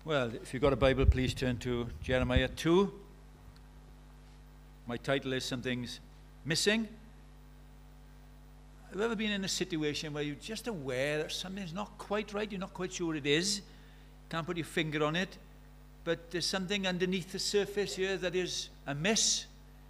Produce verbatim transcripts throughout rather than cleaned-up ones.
Well, if you've got a Bible, please turn to Jeremiah two. My title is Something's Missing. Have you ever been in a situation where you're just aware that something's not quite right, you're not quite sure it is, can't put your finger on it, but there's something underneath the surface here that is amiss?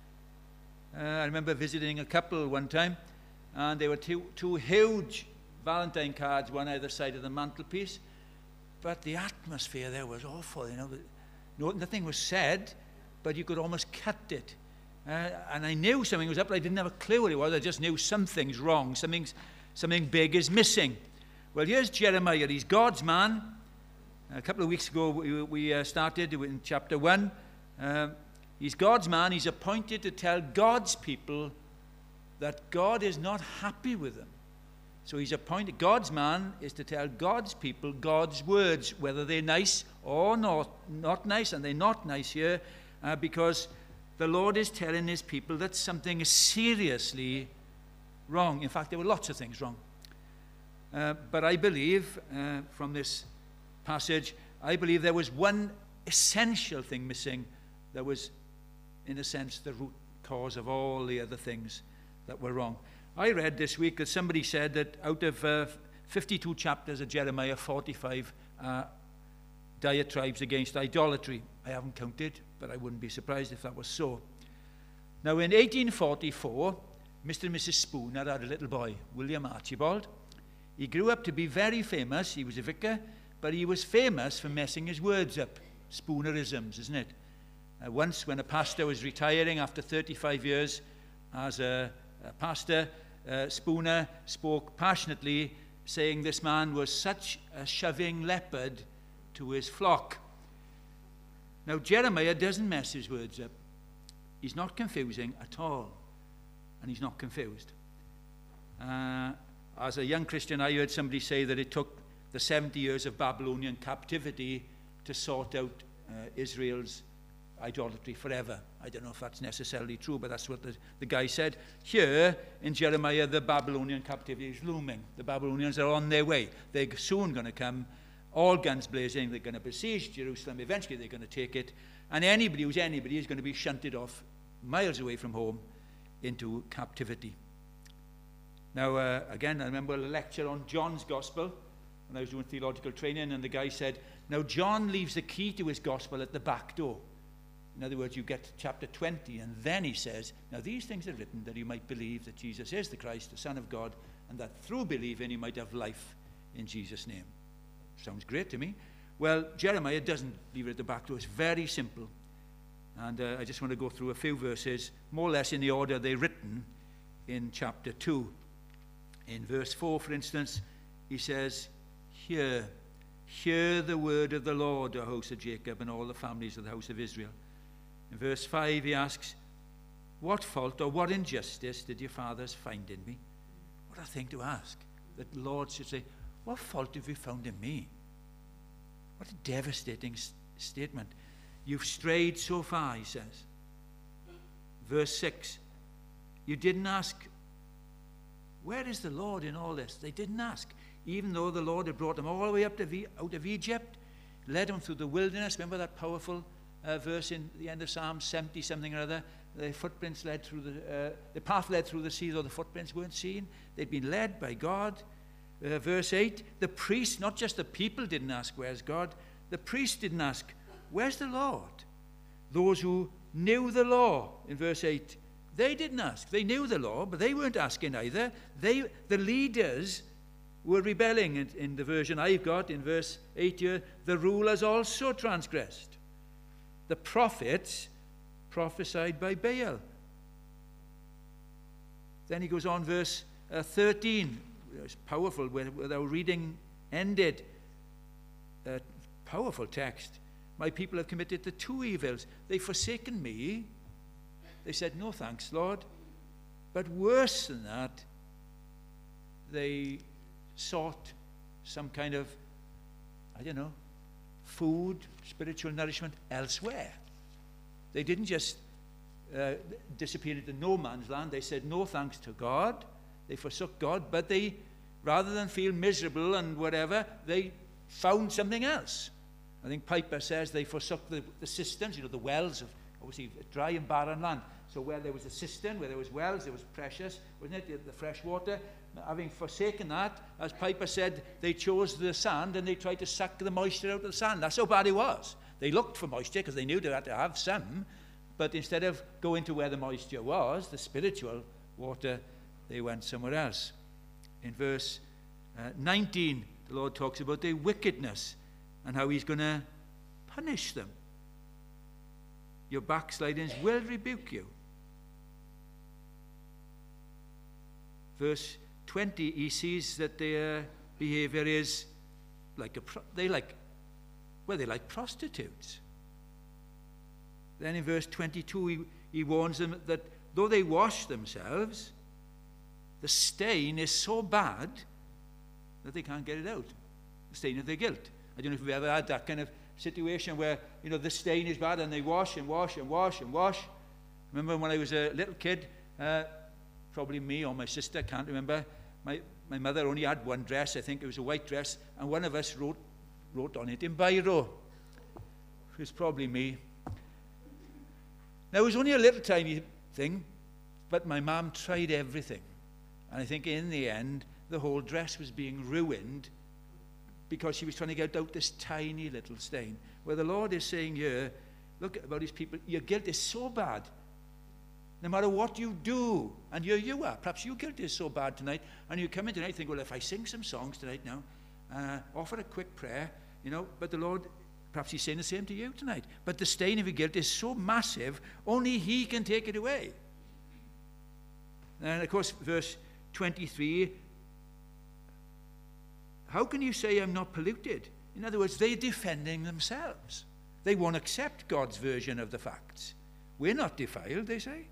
Uh, I remember visiting a couple one time, and there were two, two huge Valentine cards, one either side of the mantelpiece, but the atmosphere there was awful. You know, no, nothing was said, but you could almost cut it. Uh, and I knew something was up, but I didn't have a clue what it was. I just knew something's wrong. Something's, something big is missing. Well, here's Jeremiah. He's God's man. A couple of weeks ago, we, we uh, started in chapter one. Uh, he's God's man. He's appointed to tell God's people that God is not happy with them. So he's appointed, God's man is to tell God's people God's words, whether they're nice or not, not nice, and they're not nice here, uh, because the Lord is telling his people that something is seriously wrong. In fact, there were lots of things wrong. Uh, but I believe, uh, from this passage, I believe there was one essential thing missing that was, in a sense, the root cause of all the other things that were wrong. I read this week that somebody said that out of uh, fifty-two chapters of Jeremiah, forty-five uh, diatribes against idolatry. I haven't counted, but I wouldn't be surprised if that was so. Now, in eighteen forty-four, Mister and Missus Spooner had a little boy, William Archibald. He grew up to be very famous. He was a vicar, but he was famous for messing his words up. Spoonerisms, isn't it? Uh, once, when a pastor was retiring after thirty-five years as a, a pastor, uh, Spooner spoke passionately, saying this man was such a shoving leopard to his flock. Now, Jeremiah doesn't mess his words up. He's not confusing at all, and he's not confused. Uh, as a young Christian, I heard somebody say that it took the seventy years of Babylonian captivity to sort out uh, Israel's idolatry forever. I don't know if that's necessarily true, but that's what the, the guy said. Here, in Jeremiah, the Babylonian captivity is looming. The Babylonians are on their way. They're soon going to come, all guns blazing. They're going to besiege Jerusalem. Eventually, they're going to take it. And anybody who's anybody is going to be shunted off miles away from home into captivity. Now, uh, again, I remember a lecture on John's Gospel when I was doing theological training, and the guy said, now, John leaves the key to his Gospel at the back door. In other words, you get to chapter twenty, and then he says, now these things are written that you might believe that Jesus is the Christ, the Son of God, and that through believing you might have life in Jesus' name. Sounds great to me. Well, Jeremiah doesn't leave it at the back door. It's very simple. And uh, I just want to go through a few verses, more or less in the order they're written in chapter two. In verse four, for instance, he says, Hear, hear the word of the Lord, O house of Jacob, and all the families of the house of Israel. In verse five, he asks, what fault or what injustice did your fathers find in me? What a thing to ask. That the Lord should say, what fault have you found in me? What a devastating s- statement. You've strayed so far, he says. Verse six, you didn't ask, where is the Lord in all this? They didn't ask. Even though the Lord had brought them all the way up to v- out of Egypt, led them through the wilderness. Remember that powerful Uh, verse in the end of Psalm seventy something or other, the footprints led through the uh, the path led through the sea, though the footprints weren't seen. They'd been led by God. Uh, verse eight, the priest, not just the people didn't ask, where's God? The priest didn't ask, where's the Lord? Those who knew the law, in verse eight, they didn't ask. They knew the law, but they weren't asking either. They, the leaders were rebelling. In, in the version I've got, in verse eight here, the rulers also transgressed. The prophets prophesied by Baal. Then he goes on, verse uh, thirteen. It's powerful, where, where our reading ended. Uh, powerful text. My people have committed the two evils. They've forsaken me. They said, no thanks, Lord. But worse than that, they sought some kind of, I don't know, food, spiritual nourishment elsewhere. They didn't just uh, disappear into no man's land. They said no thanks to God. They forsook God, but they, rather than feel miserable and whatever, they found something else. I think Piper says they forsook the, the cisterns, you know, the wells of, obviously, dry and barren land. So where there was a cistern, where there was wells, there was precious, wasn't it, the, the fresh water. Having forsaken that, as Piper said, they chose the sand and they tried to suck the moisture out of the sand. That's how bad it was. They looked for moisture because they knew they had to have some, but instead of going to where the moisture was, the spiritual water, they went somewhere else. In verse uh, nineteen, the Lord talks about their wickedness and how he's going to punish them. Your backslidings will rebuke you. Verse twenty, he sees that their behavior is like a, they like, well, they're like prostitutes. Then in verse twenty-two, he, he warns them that though they wash themselves, the stain is so bad that they can't get it out. The stain of their guilt. I don't know if you've ever had that kind of situation where, you know, the stain is bad and they wash and wash and wash and wash. Remember when I was a little kid, uh, probably me or my sister, can't remember, my, my mother only had one dress, I think it was a white dress, and one of us wrote, wrote on it in biro. It was probably me. Now, it was only a little tiny thing, but my mum tried everything. And I think in the end, the whole dress was being ruined because she was trying to get out this tiny little stain. Where the Lord is saying here, look about his people, your guilt is so bad. No matter what you do, and here you are, perhaps your guilt is so bad tonight, and you come in tonight and think, well, if I sing some songs tonight now, uh, offer a quick prayer, you know, but the Lord, perhaps he's saying the same to you tonight. But the stain of your guilt is so massive, only he can take it away. And of course, verse twenty-three, how can you say I'm not polluted? In other words, they're defending themselves. They won't accept God's version of the facts. We're not defiled, they say.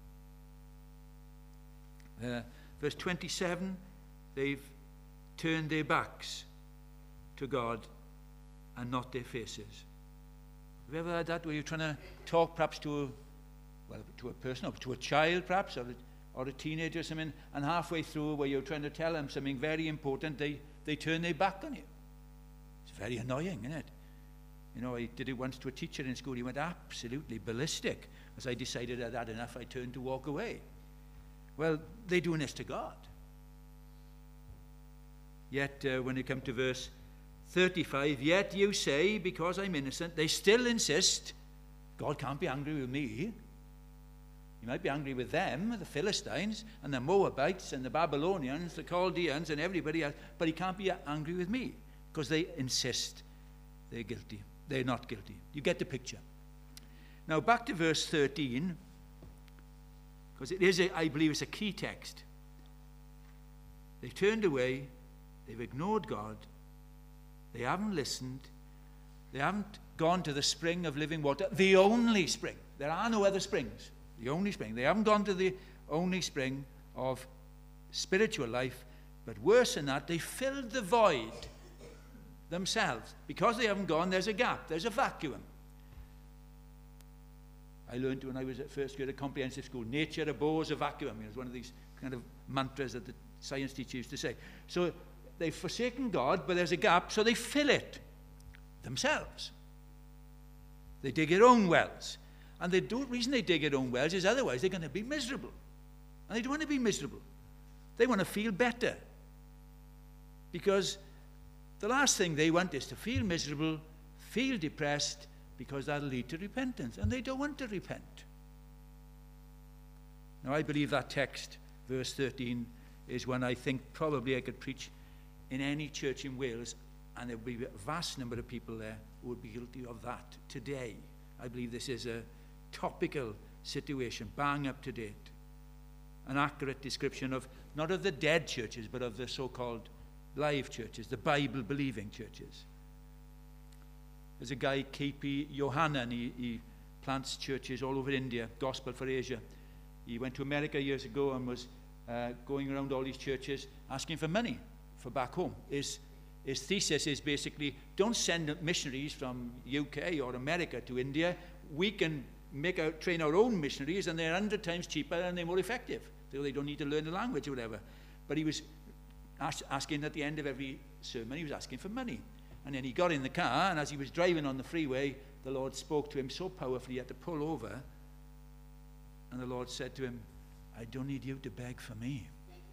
Uh, verse twenty-seven, they've turned their backs to God and not their faces. Have you ever had that where you're trying to talk perhaps to a, well, to a person or to a child perhaps, or a, or a teenager or something, and halfway through where you're trying to tell them something very important, they, they turn their back on you. It's very annoying, isn't it? You know, I did it once to a teacher in school. He went absolutely ballistic. As I decided I'd had enough, I turned to walk away. Well, they're doing this to God. Yet, uh, when you come to verse thirty-five, yet you say, because I'm innocent, they still insist, God can't be angry with me. He might be angry with them, the Philistines, and the Moabites, and the Babylonians, the Chaldeans, and everybody else, but he can't be angry with me, because they insist they're guilty. They're not guilty. You get the picture. Now, back to verse thirteen, because it is, a, I believe, it's a key text. They've turned away. They've ignored God. They haven't listened. They haven't gone to the spring of living water, the only spring. There are no other springs. The only spring. They haven't gone to the only spring of spiritual life, but worse than that, they filled the void themselves. Because they haven't gone, there's a gap, there's a vacuum. I learned when I was at first year at comprehensive school, nature abhors a vacuum. It was one of these kind of mantras that the science teacher used to say. So they've forsaken God, but there's a gap, so they fill it themselves. They dig their own wells. And the reason they dig their own wells is otherwise they're going to be miserable. And they don't want to be miserable. They want to feel better. Because the last thing they want is to feel miserable, feel depressed, because that'll lead to repentance. And they don't want to repent. Now, I believe that text, verse thirteen, is one I think probably I could preach in any church in Wales, and there would be a vast number of people there who would be guilty of that today. I believe this is a topical situation, bang up to date. An accurate description of, not of the dead churches, but of the so-called live churches, the Bible-believing churches. There's a guy, K P Yohanan, he, he plants churches all over India, Gospel for Asia. He went to America years ago and was uh, going around all these churches asking for money for back home. His, his thesis is basically, don't send missionaries from U K or America to India. We can make out, train our own missionaries, and they're a hundred times cheaper and they're more effective. So they don't need to learn the language or whatever. But he was ask, asking at the end of every sermon, he was asking for money. And then he got in the car, and as he was driving on the freeway, the Lord spoke to him so powerfully he had to pull over. And the Lord said to him, I don't need you to beg for me.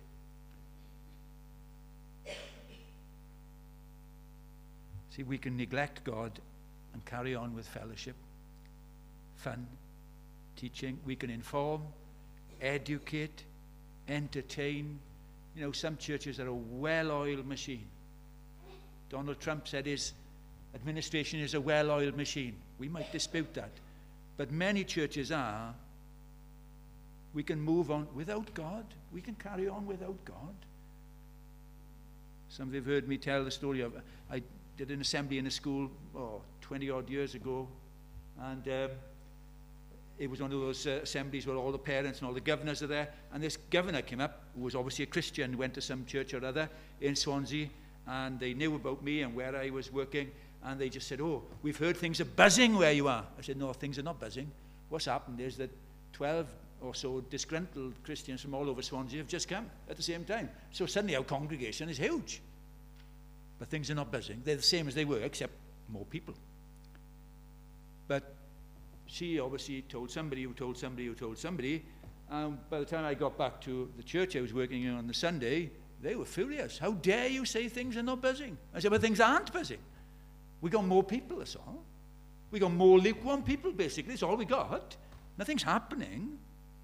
See, we can neglect God and carry on with fellowship, fun, teaching. We can inform, educate, entertain. You know, some churches are a well-oiled machine. Donald Trump said his administration is a well-oiled machine. We might dispute that. But many churches are. We can move on without God. We can carry on without God. Some of you have heard me tell the story of, I did an assembly in a school, oh, twenty odd years ago. And um, it was one of those uh, assemblies where all the parents and all the governors are there. And this governor came up, who was obviously a Christian, went to some church or other in Swansea. And they knew about me and where I was working. And they just said, oh, we've heard things are buzzing where you are. I said, no, things are not buzzing. What's happened is that twelve or so disgruntled Christians from all over Swansea have just come at the same time. So suddenly our congregation is huge. But things are not buzzing. They're the same as they were, except more people. But she obviously told somebody who told somebody who told somebody. And by the time I got back to the church I was working in on the Sunday, they were furious. How dare you say things are not buzzing? I said, well, things aren't buzzing. We got more people, that's all. We got more lukewarm people, basically. That's all we got. Nothing's happening.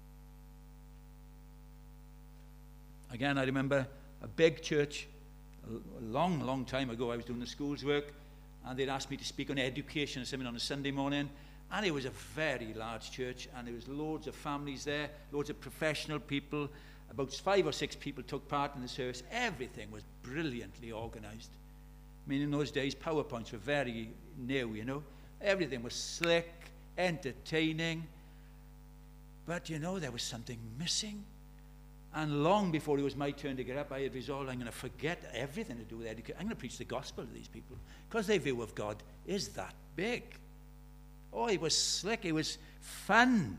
Again, I remember a big church, a long, long time ago. I was doing the school's work, and they'd asked me to speak on education or something on a Sunday morning. And it was a very large church, and there was loads of families there, loads of professional people. About five or six people took part in the service. Everything was brilliantly organized. I mean, in those days, PowerPoints were very new, you know. Everything was slick, entertaining. But, you know, there was something missing. And long before it was my turn to get up, I had resolved I'm going to forget everything to do with education. I'm going to preach the gospel to these people, because their view of God is that big. Oh, it was slick. It was fun.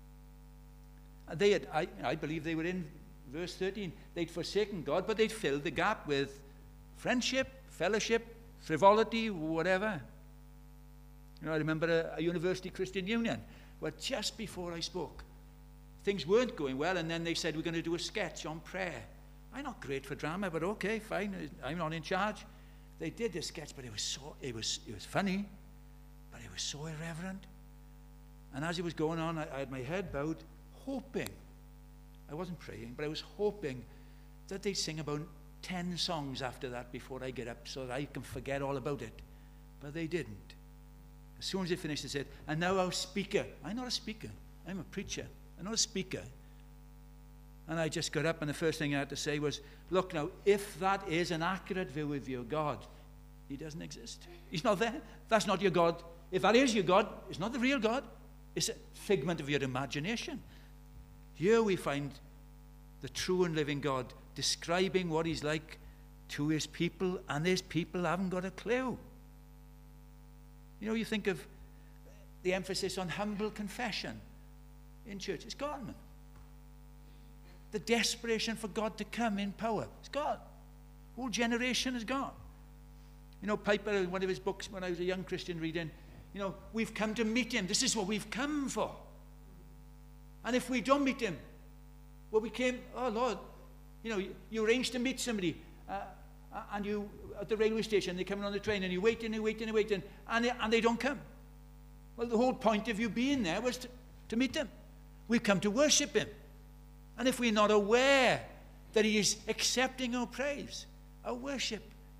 They had, I, I believe they were in verse thirteen. They'd forsaken God, but they'd filled the gap with friendship, fellowship, frivolity, whatever. You know, I remember a, a University Christian Union where just before I spoke, things weren't going well, and then they said, we're going to do a sketch on prayer. I'm not great for drama, but okay, fine, I'm not in charge. They did the sketch, but it was so, it was, it was funny, but it was so irreverent. And as it was going on, I, I had my head bowed, hoping, I wasn't praying, but I was hoping that they'd sing about ten songs after that before I get up so that I can forget all about it. But they didn't. As soon as they finished, they said, and now our speaker. I'm not a speaker. I'm a preacher. I'm not a speaker. And I just got up, and the first thing I had to say was, look now, if that is an accurate view of your God, he doesn't exist. He's not there. That's not your God. If that is your God, it's not the real God. It's a figment of your imagination. Here we find the true and living God describing what he's like to his people, and his people haven't got a clue. You know, you think of the emphasis on humble confession in church. It's gone, man. The desperation for God to come in power, it's gone. Whole generation is gone. You know, Piper, in one of his books when I was a young Christian reading, you know, we've come to meet him. This is what we've come for. And if we don't meet him, well, we came, oh Lord, you know, you, you arrange to meet somebody, uh, and you, at the railway station, they're coming on the train, and you wait and you wait and you wait, and, and, they, and they don't come. Well, the whole point of you being there was to, to meet them. We've come to worship him. And if we're not aware that he is accepting our praise, our worship,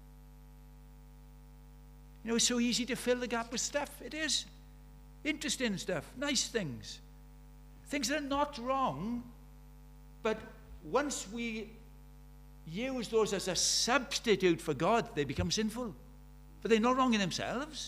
you know, it's so easy to fill the gap with stuff. It is. Interesting stuff, nice things. Things that are not wrong, but once we use those as a substitute for God, they become sinful. But they're not wrong in themselves.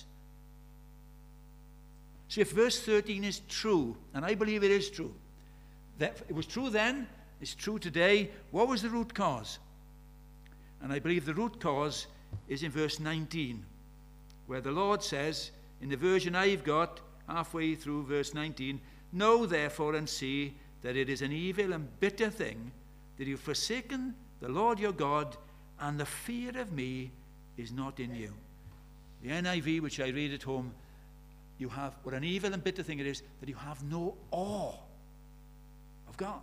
So if verse thirteen is true, and I believe it is true, that it was true then, it's true today, what was the root cause? And I believe the root cause is in verse nineteen, where the Lord says, in the version I've got, halfway through verse nineteen, know therefore and see that it is an evil and bitter thing that you've forsaken the Lord your God, and the fear of me is not in you. The N I V, which I read at home, you have, what an evil and bitter thing it is, that you have no awe of God.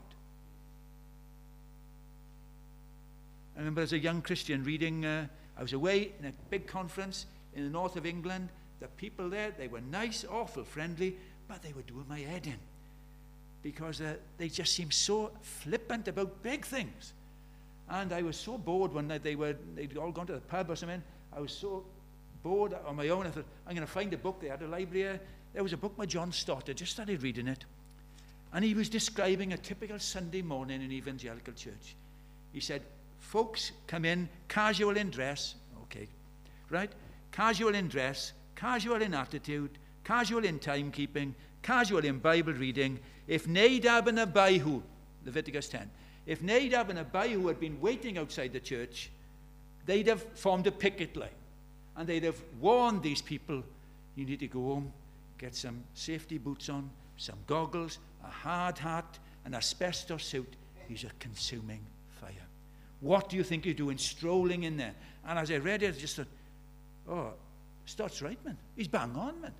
I remember as a young Christian reading, uh, I was away in a big conference in the north of England. The people there, they were nice, awful friendly, but they were doing my head in. Because uh, they just seemed so flippant about big things. And I was so bored one night, they were, they'd all gone to the pub or something. I was so bored on my own. I thought, I'm going to find a book. They had a library here. There was a book by John Stott. I just started reading it. And he was describing a typical Sunday morning in evangelical church. He said, folks come in casual in dress, okay, right? Casual in dress, casual in attitude, casual in timekeeping, casual in Bible reading. If Nadab and Abihu, Leviticus ten, if Nadab and Abihu had been waiting outside the church, they'd have formed a picket line. And they'd have warned these people, you need to go home, get some safety boots on, some goggles, a hard hat, an asbestos suit. He's a consuming fire. What do you think you're doing strolling in there? And as I read it, I just thought, oh, Stott's right, man. He's bang on, man.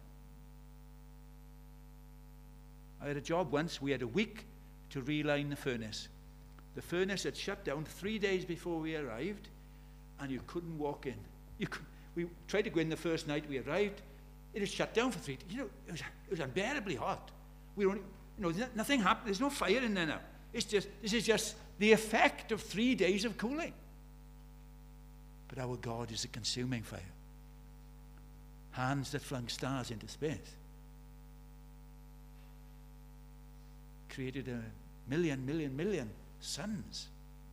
I had a job once. We had a week to reline the furnace. The furnace had shut down three days before we arrived, and you couldn't walk in. You could, we tried to go in the first night we arrived. It had shut down for three days. You know, it was, it was unbearably hot. We were only, you know, nothing happened. There's no fire in there now. It's just, this is just the effect of three days of cooling. But our God is a consuming fire. Hands that flung stars into space. Created a million, million, million suns.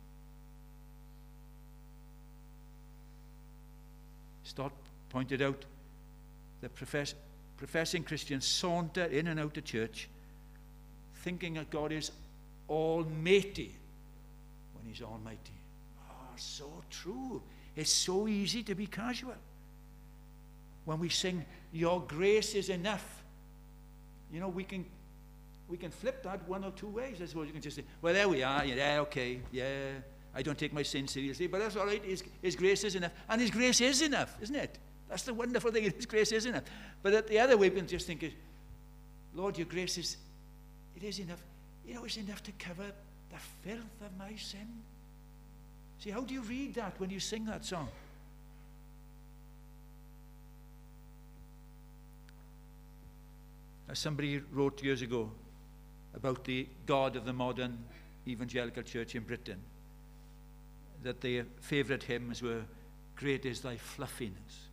Stott pointed out that profess, professing Christians saunter in and out of church thinking that God is almighty when he's almighty. Oh, so true. It's so easy to be casual. When we sing, your grace is enough, you know, we can we can flip that one or two ways. I suppose you can just say, well, there we are, yeah, okay, yeah, I don't take my sin seriously, but that's all right, his, his grace is enough. And his grace is enough, isn't it? That's the wonderful thing, his grace is enough. But at the other way, we can just think, Lord, your grace is, it is enough. You know, it's enough to cover the filth of my sin. See, how do you read that when you sing that song? As somebody wrote years ago about the God of the modern evangelical church in Britain, that their favourite hymns were, Great is thy fluffiness,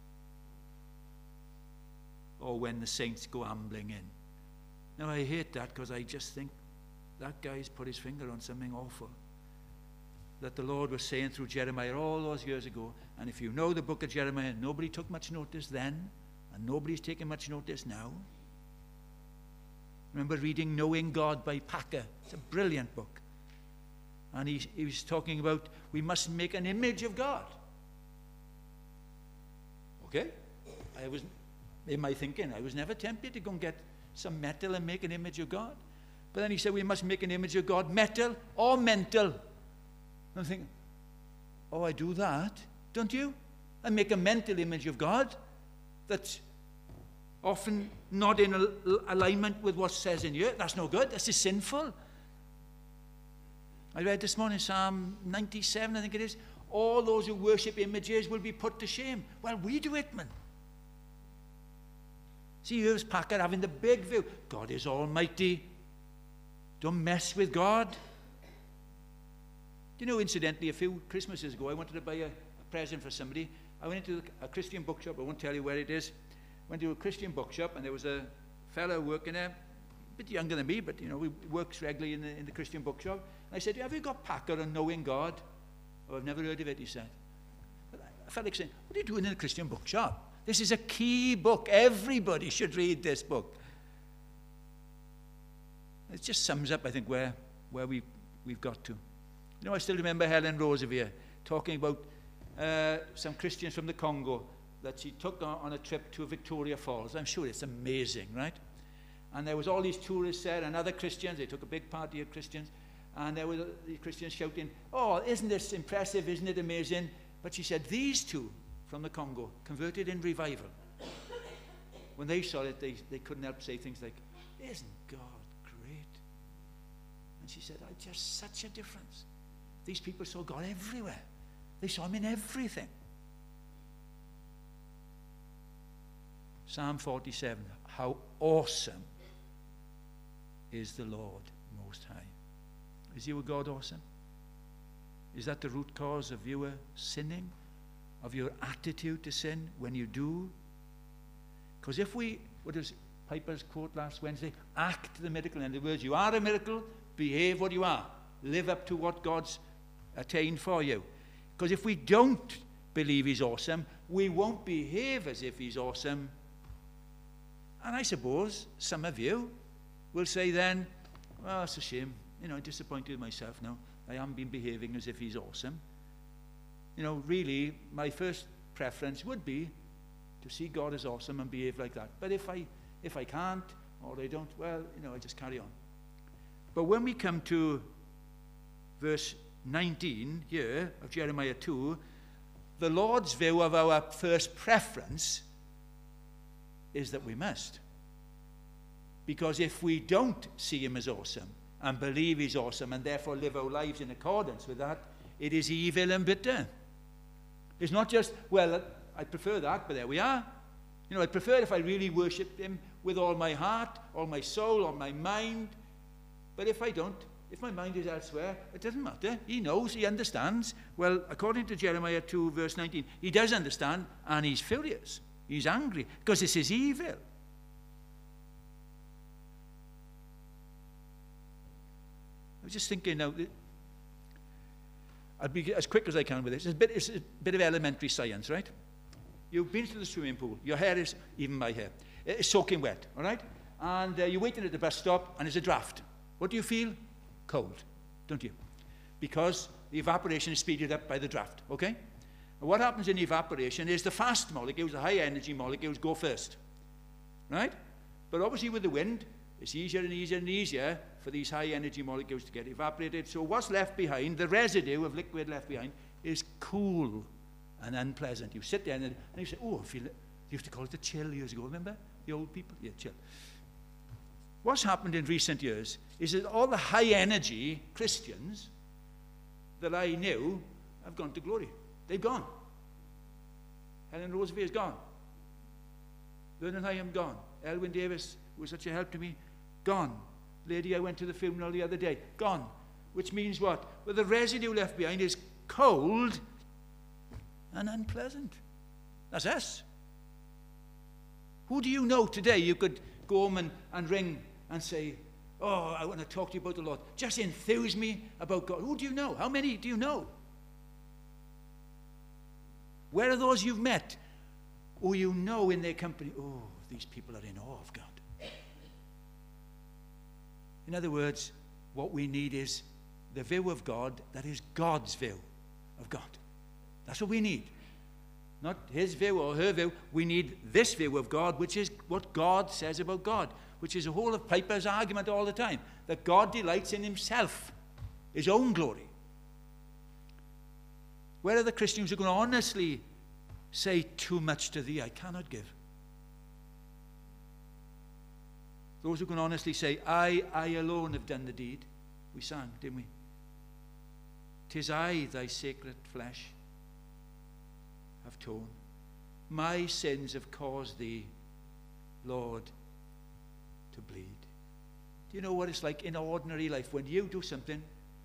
or When the saints go ambling in. Now I hate that because I just think that guy's put his finger on something awful that the Lord was saying through Jeremiah all those years ago. And if you know the book of Jeremiah, nobody took much notice then, and nobody's taking much notice now. Remember reading Knowing God by Packer. It's a brilliant book. And he, he was talking about we must make an image of God. Okay? I was, in my thinking, I was never tempted to go and get some metal and make an image of God. But then he said we must make an image of God, metal or mental. And I'm thinking, oh, I do that, don't you? I make a mental image of God that's often not in alignment with what says in here. That's no good. This is sinful. I read this morning Psalm ninety-seven, I think it is. All those who worship images will be put to shame. Well, we do it, man. See, here's Packer having the big view. God is almighty. Don't mess with God. Do you know, incidentally, a few Christmases ago, I wanted to buy a, a present for somebody. I went into a Christian bookshop. I won't tell you where it is. Went to a Christian bookshop, and there was a fellow working there, a bit younger than me, but, you know, he works regularly in the, in the Christian bookshop. And I said, have you got Packer on Knowing God? Oh, I've never heard of it, he said. But I felt like saying, what are you doing in a Christian bookshop? This is a key book. Everybody should read this book. It just sums up, I think, where, where we, we've got to. You know, I still remember Helen Roseveare talking about uh, some Christians from the Congo that she took on, on a trip to Victoria Falls. I'm sure it's amazing, right? And there was all these tourists there and other Christians. They took a big party of Christians. And there were the Christians shouting, oh, isn't this impressive? Isn't it amazing? But she said, these two, from the Congo, converted in revival. When they saw it, they, they couldn't help say things like, isn't God great? And she said, oh, just such a difference. These people saw God everywhere. They saw him in everything. Psalm forty-seven, how awesome is the Lord Most High. Is your God awesome? Is that the root cause of your sinning? Of your attitude to sin when you do? Because if we, what does Piper's quote last Wednesday? Act the miracle. In other words, you are a miracle, behave what you are. Live up to what God's attained for you. Because if we don't believe he's awesome, we won't behave as if he's awesome. And I suppose some of you will say then, well, it's a shame. You know, I'm disappointed with myself now. I haven't been behaving as if he's awesome. You know, really, my first preference would be to see God as awesome and behave like that. But if I, if I can't, or I don't, well, you know, I just carry on. But when we come to verse nineteen here of Jeremiah two, the Lord's view of our first preference is that we must. Because if we don't see him as awesome and believe he's awesome and therefore live our lives in accordance with that, it is evil and bitter. It's not just, well, I prefer that, but there we are. You know, I prefer if I really worship him with all my heart, all my soul, all my mind. But if I don't, if my mind is elsewhere, it doesn't matter. He knows, he understands. Well, according to Jeremiah two, verse nineteen, he does understand, and he's furious. He's angry, because this is evil. I was just thinking now, I'll be as quick as I can with this. It's a bit, it's a bit of elementary science, right? You've been to the swimming pool. Your hair is, even my hair, it's soaking wet, all right? And uh, you're waiting at the bus stop, and there's a draft. What do you feel? Cold, don't you? Because the evaporation is speeded up by the draft, okay? And what happens in evaporation is the fast molecules, the high energy molecules, go first, right? But obviously with the wind, it's easier and easier and easier for these high energy molecules to get evaporated. So what's left behind, the residue of liquid left behind, is cool and unpleasant. You sit there and, and you say, oh, I feel it. You used to call it the chill years ago, remember? The old people? Yeah, chill. What's happened in recent years is that all the high energy Christians that I knew have gone to glory. They've gone. Helen Roosevelt is gone. Vernon Hyam gone. Elwyn Davis was such a help to me, gone. Lady I went to the funeral the other day, gone. Which means what? Well, the residue left behind is cold and unpleasant. That's us. Who do you know today you could go home and, and ring and say, oh, I want to talk to you about the Lord. Just enthuse me about God. Who do you know? How many do you know? Where are those you've met? Or you know in their company, oh, these people are in awe of God. In other words, what we need is the view of God that is God's view of God. That's what we need. Not his view or her view. We need this view of God, which is what God says about God, which is the whole of Piper's argument all the time, that God delights in himself, his own glory. Where are the Christians who can honestly say, too much to thee I cannot give? Those who can honestly say, I, I alone have done the deed. We sang, didn't we? 'Tis I, thy sacred flesh, have torn. My sins have caused thee, Lord, to bleed. Do you know what it's like in ordinary life when you do something?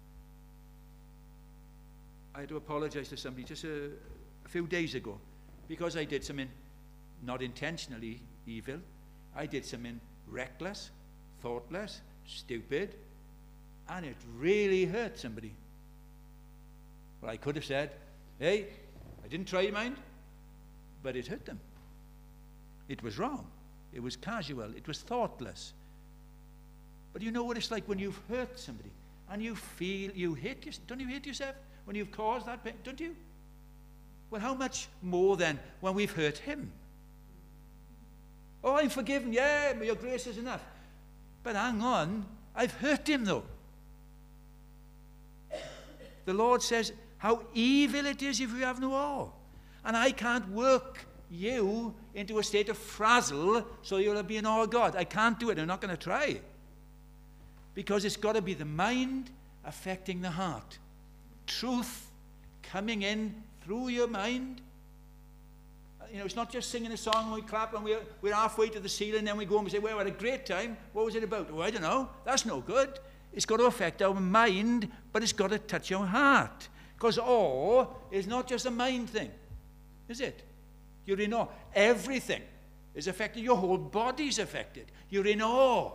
I had to apologize to somebody just a, a few days ago because I did something not intentionally evil. I did something reckless, thoughtless, stupid, and it really hurt somebody. Well, I could have said, hey, I didn't try your mind, but it hurt them. It was wrong. It was casual. It was thoughtless. But you know what it's like when you've hurt somebody and you feel you hate yourself. Don't you hate yourself when you've caused that pain? Don't you? Well, how much more then when we've hurt him? Oh, I'm forgiven. Yeah, but your grace is enough. But hang on. I've hurt him, though. The Lord says how evil it is if we have no awe. And I can't work you into a state of frazzle so you'll be in awe of God. I can't do it. I'm not going to try. Because it's got to be the mind affecting the heart. Truth coming in through your mind. You know, it's not just singing a song and we clap and we're, we're halfway to the ceiling and then we go and we say, well, we had a great time. What was it about? Oh, I don't know. That's no good. It's got to affect our mind, but it's got to touch our heart. Because awe is not just a mind thing, is it? You're in awe. Everything is affected. Your whole body's affected. You're in awe.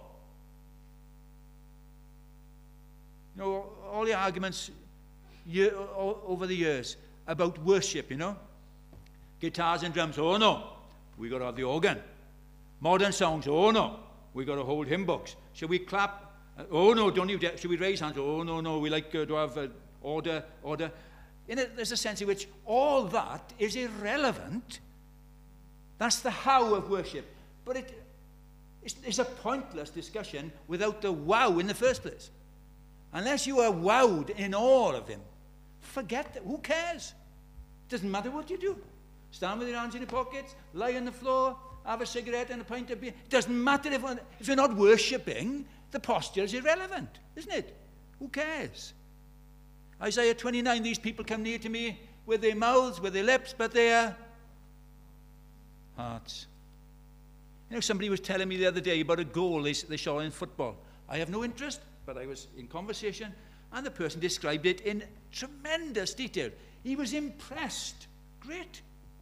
You know, all the arguments year, over the years about worship, you know. Guitars and drums, oh no, we got to have the organ. Modern songs, oh no, we got to hold hymn books. Should we clap? Oh no, don't you dare. Should we raise hands? Oh no, no, we like uh, to have uh, order, order. In it, there's a sense in which all that is irrelevant. That's the how of worship. But it, it's, it's a pointless discussion without the wow in the first place. Unless you are wowed in all of him, forget that. Who cares? It doesn't matter what you do. Stand with your hands in your pockets, lie on the floor, have a cigarette and a pint of beer. It doesn't matter if, if you're not worshipping, the posture is irrelevant, isn't it? Who cares? Isaiah twenty-nine, these people come near to me with their mouths, with their lips, but their hearts. You know, somebody was telling me the other day about a goal they, they saw in football. I have no interest, but I was in conversation, and the person described it in tremendous detail. He was impressed. Great.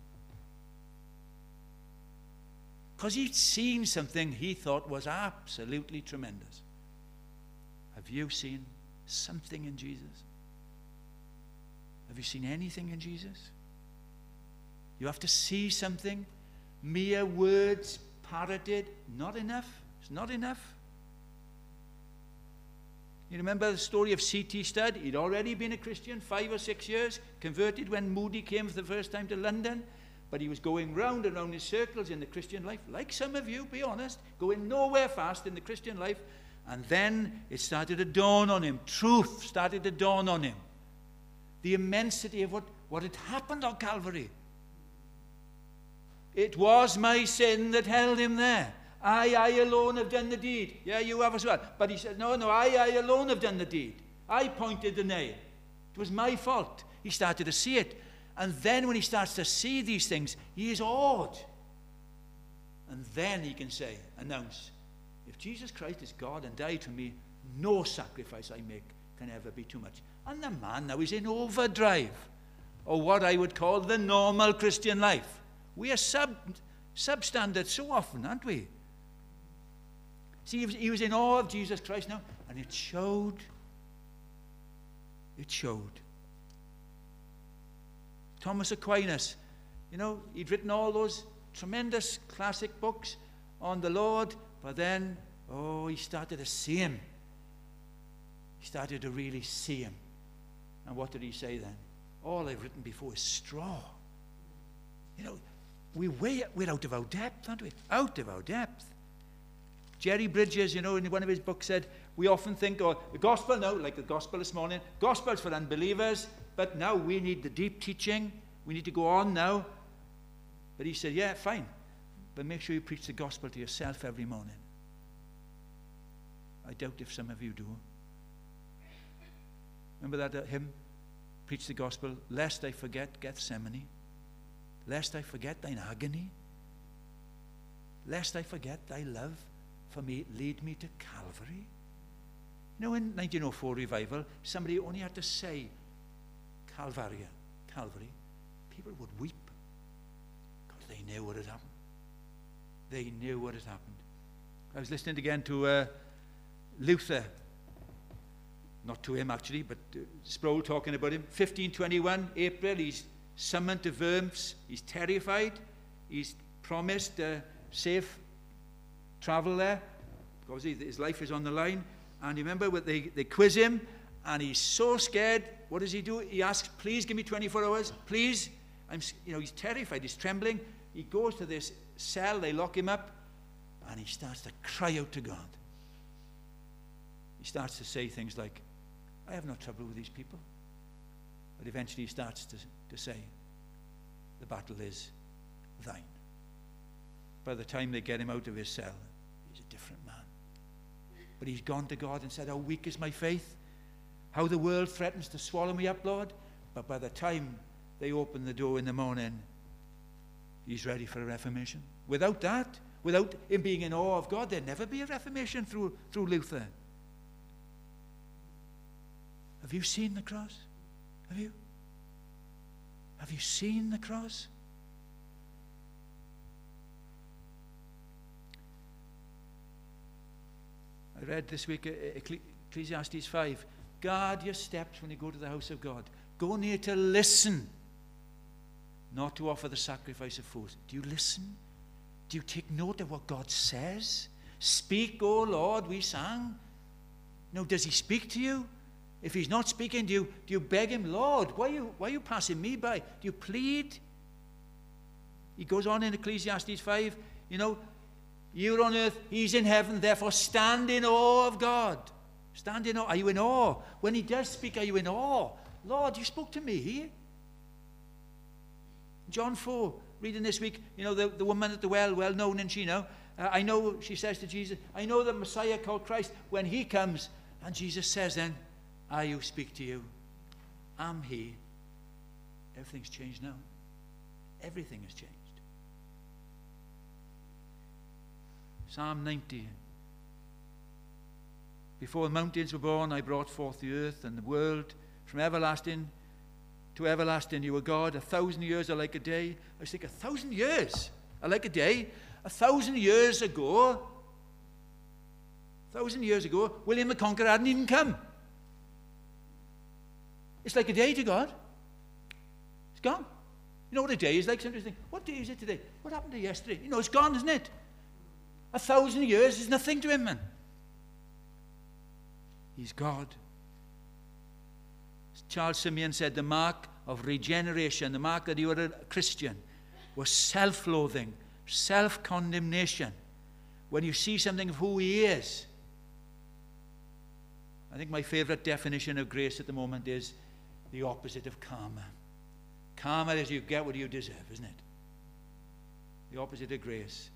Because he'd seen something he thought was absolutely tremendous. Have you seen something in Jesus? Have you seen anything in Jesus? You have to see something. Mere words parroted, not enough. It's not enough. You remember the story of C T Studd? He'd already been a Christian, five or six years, converted when Moody came for the first time to London. But he was going round and round in circles in the Christian life, like some of you, be honest, going nowhere fast in the Christian life. And then it started to dawn on him. Truth started to dawn on him. The immensity of what, what had happened on Calvary. It was my sin that held him there. I, I alone have done the deed. Yeah, you have as well. But he said, no, no, I, I alone have done the deed. I pointed the nail. It was my fault. He started to see it. And then when he starts to see these things, he is awed. And then he can say, announce, if Jesus Christ is God and died for me, no sacrifice I make can ever be too much. And the man now is in overdrive, or what I would call the normal Christian life. We are sub, substandard so often, aren't we? See, he was, he was in awe of Jesus Christ now, and it showed. It showed. Thomas Aquinas, you know, he'd written all those tremendous classic books on the Lord, but then, oh, he started to see him. He started to really see him. And what did he say then? All I've written before is straw. You know, we way, we're out of our depth, aren't we? Out of our depth. Jerry Bridges, you know, in one of his books said, we often think, oh, the gospel now, like the gospel this morning, gospel's for unbelievers, but now we need the deep teaching. We need to go on now. But he said, yeah, fine. But make sure you preach the gospel to yourself every morning. I doubt if some of you do. Remember that uh, hymn? Preach the gospel, lest I forget Gethsemane, lest I forget thine agony, lest I forget thy love for me, lead me to Calvary. You know, in nineteen oh four revival, somebody only had to say Calvaria, Calvary, people would weep because they knew what had happened. They knew what had happened. I was listening again to uh, Luther, not to him actually, but uh, Sproul talking about him. fifteen twenty-one, April, he's summoned to Worms. He's terrified. He's promised uh, safe travel there because his life is on the line. And you remember what they, they quiz him, and he's so scared. What does he do? He asks, please give me twenty-four hours, please. I'm, you know, he's terrified, he's trembling. He goes to this cell, they lock him up, and he starts to cry out to God. He starts to say things like, I have no trouble with these people. But eventually he starts to, to say, the battle is thine. By the time they get him out of his cell, he's a different man. But he's gone to God and said, how weak is my faith? How the world threatens to swallow me up, Lord. But by the time they open the door in the morning, he's ready for a reformation. Without that, without him being in awe of God, there'd never be a reformation through, through Luther. Have you seen the cross? Have you? Have you seen the cross? I read this week Ecclesiastes five. Guard your steps when you go to the house of God. Go near to listen, not to offer the sacrifice of fools. Do you listen? Do you take note of what God says? Speak, O Lord, we sang. No, does he speak to you? If he's not speaking, do you, do you beg him, Lord, why are, you, why are you passing me by? Do you plead? He goes on in Ecclesiastes five, you know, you're on earth, he's in heaven, therefore stand in awe of God. Stand in awe. Are you in awe? When he does speak, are you in awe? Lord, you spoke to me. John four, reading this week, you know, the, the woman at the well, well known, and she know, uh, I know, she says to Jesus, I know the Messiah called Christ, when he comes, and Jesus says then, I who speak to you, am he. Everything's changed now. Everything has changed. Psalm ninety. Before the mountains were born, I brought forth the earth and the world. From everlasting to everlasting, you are God. A thousand years are like a day. I think a thousand years are like a day. A thousand years ago, a thousand years ago, William the Conqueror hadn't even come. It's like a day to God. It's gone. You know what a day is like? Sometimes you think, what day is it today? What happened to yesterday? You know, it's gone, isn't it? A thousand years is nothing to him, man. He's God. Charles Simeon said the mark of regeneration, the mark that you were a Christian, was self-loathing, self-condemnation. When you see something of who he is. I think my favorite definition of grace at the moment is the opposite of karma. Karma is you get what you deserve, isn't it? The opposite of grace.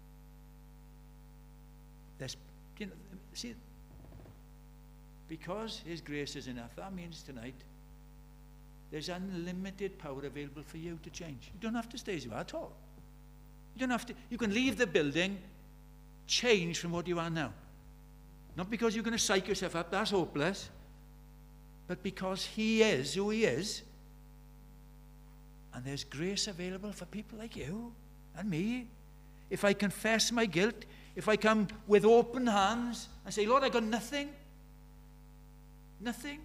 There's, you know, see, because his grace is enough, that means tonight there's unlimited power available for you to change. You don't have to stay as you are at all. You don't have to. You can leave the building, change from what you are now. Not because you're going to psych yourself up, that's hopeless, but because he is who he is, and there's grace available for people like you and me. If I confess my guilt, if I come with open hands and say, Lord, I got nothing, nothing.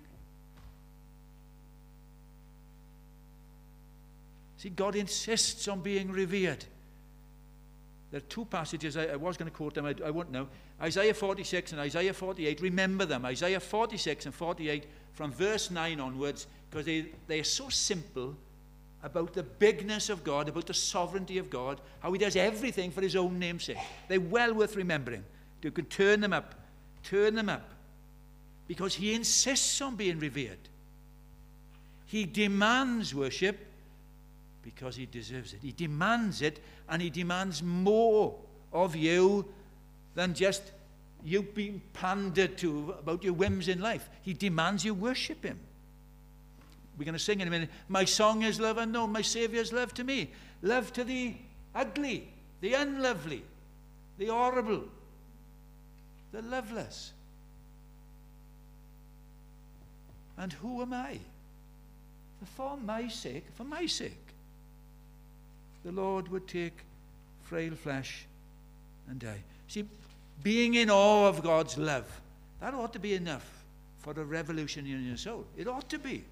See, God insists on being revered. There are two passages, I, I was going to quote them, I, I won't now. Isaiah forty-six and Isaiah forty-eight, remember them. Isaiah forty-six and forty-eight from verse nine onwards, because they, they are so simple about the bigness of God, about the sovereignty of God, how he does everything for his own name's sake. They're well worth remembering. You can turn them up, turn them up, because he insists on being revered. He demands worship because he deserves it. He demands it, and he demands more of you than just you being pandered to about your whims in life. He demands you worship him. We're going to sing in a minute. My song is love unknown, my Saviour's love to me. Love to the ugly, the unlovely, the horrible, the loveless. And who am I? For my sake, for my sake, the Lord would take frail flesh and die. See, being in awe of God's love, that ought to be enough for a revolution in your soul. It ought to be.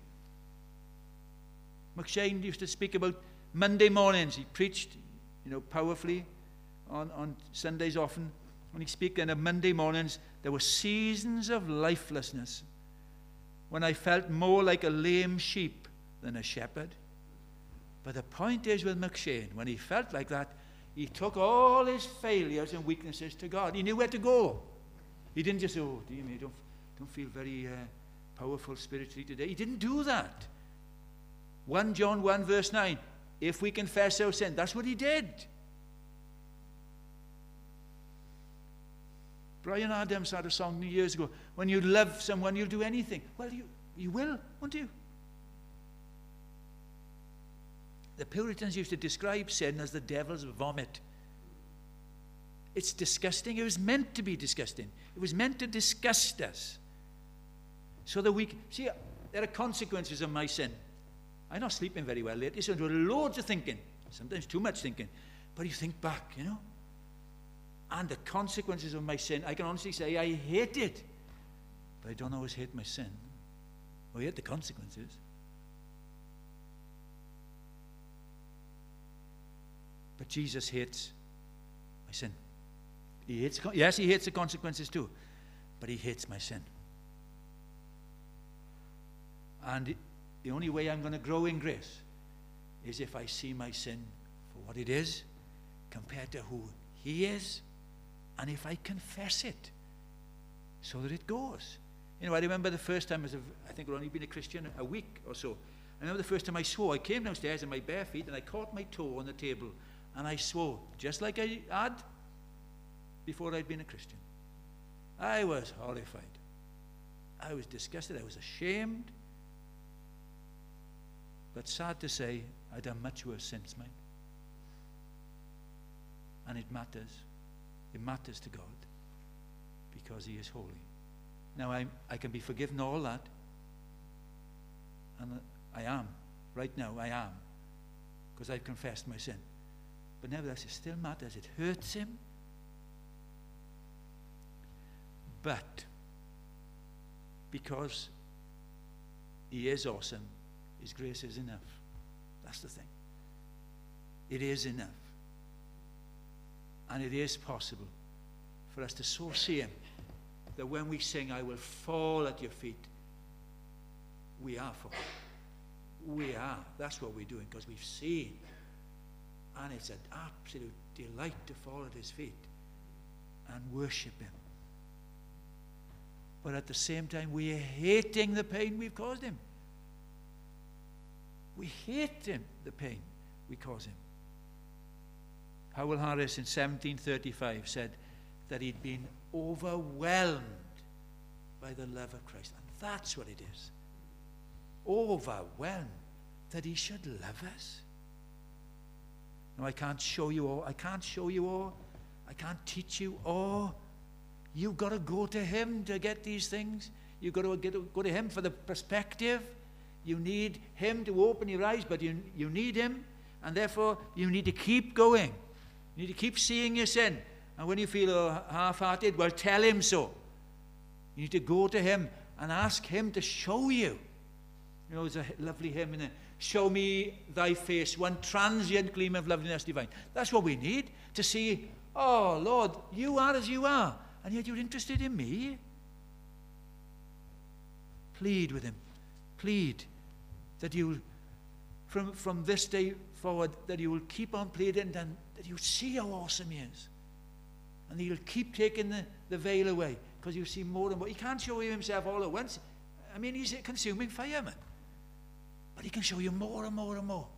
McShane used to speak about Monday mornings. He preached, you know, powerfully on, on Sundays often. When he speak then of Monday mornings, there were seasons of lifelessness when I felt more like a lame sheep than a shepherd. But the point is with McShane, when he felt like that, he took all his failures and weaknesses to God. He knew where to go. He didn't just say, oh, dear me, don't, don't feel very uh, powerful spiritually today. He didn't do that. First John one verse nine, if we confess our sin. That's what he did. Bryan Adams had a song years ago, when you love someone, you'll do anything. Well, you, you will, won't you? The Puritans used to describe sin as the devil's vomit. It's disgusting. It was meant to be disgusting. It was meant to disgust us. So that we, see, there are consequences of my sin. I'm not sleeping very well lately, so I do loads of thinking, sometimes too much thinking. But you think back, you know. And the consequences of my sin, I can honestly say I hate it. But I don't always hate my sin. I hate the consequences. But Jesus hates my sin. He hates, yes, he hates the consequences too. But he hates my sin. And the only way I'm going to grow in grace is if I see my sin for what it is compared to who he is, and if I confess it so that it goes. You know, I remember the first time, as a, I think I'd only been a Christian a week or so. I remember the first time I swore. I came downstairs in my bare feet and I caught my toe on the table and I swore, just like I had before I'd been a Christian. I was horrified. I was disgusted. I was ashamed. But sad to say, I'd done much worse since, mate. And it matters. It matters to God because he is holy. Now, I'm, I can be forgiven all that. And I am. Right now, I am. Because I've confessed my sin. But nevertheless, it still matters. It hurts him. But because he is awesome, his grace is enough. That's the thing. It is enough. And it is possible for us to so see him that when we sing, I will fall at your feet, we are falling. We are. That's what we're doing because we've seen. And it's an absolute delight to fall at his feet and worship him. But at the same time, we are hating the pain we've caused him. We hate him, the pain we cause him. Howell Harris in seventeen thirty-five said that he'd been overwhelmed by the love of Christ. And that's what it is. Overwhelmed that he should love us. No, I can't show you all. I can't show you all. I can't teach you all. You've got to go to him to get these things. You've got to get, go to him for the perspective. You need him to open your eyes, but you, you need him. And therefore, you need to keep going. You need to keep seeing your sin. And when you feel oh, half-hearted, well, tell him so. You need to go to him and ask him to show you. You know, there's a lovely hymn in there. Show me thy face, one transient gleam of loveliness divine. That's what we need, to see, oh, Lord, you are as you are, and yet you're interested in me. Plead with him. Plead that you, from, from this day forward, that you will keep on pleading and that you see how awesome he is. And he'll keep taking the, the veil away because you see more and more. He can't show you himself all at once. I mean, he's a consuming fire, man. But he can show you more and more and more.